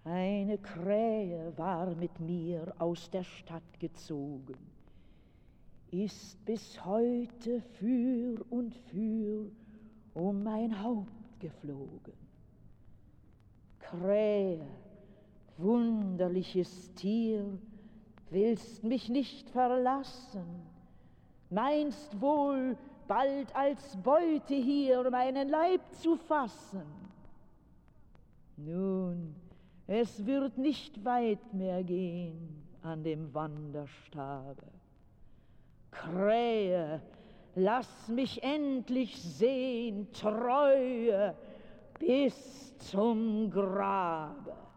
Eine Krähe war mit mir aus der Stadt gezogen, ist bis heute für und für um mein Haupt geflogen. Krähe, wunderliches Tier, willst mich nicht verlassen, meinst wohl, bald als Beute hier meinen Leib zu fassen. Nun, es wird nicht weit mehr gehen an dem Wanderstabe. Krähe, lass mich endlich sehen, Treue bis zum Grabe.